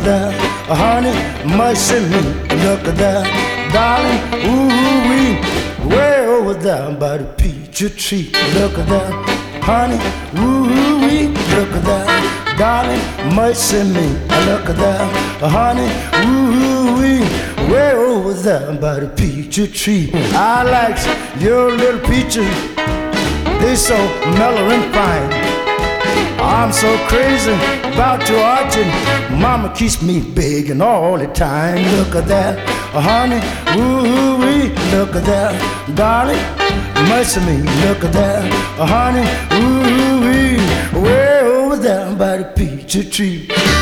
at that, honey, mercy me. Look at that, darling, ooh-wee, way over there by the peach tree. Look at that, honey, ooh-wee, look at that, darling, mercy me. Look at that, honey, ooh-wee, way over there by the peach tree. I like your little peaches, they so mellow and fine. I'm so crazy about your orchard, mama keeps me begging all the time. Look at that, honey, ooh-wee, look at that, darling, mercy me. Look at that, honey, ooh-wee, way over there by the peach tree.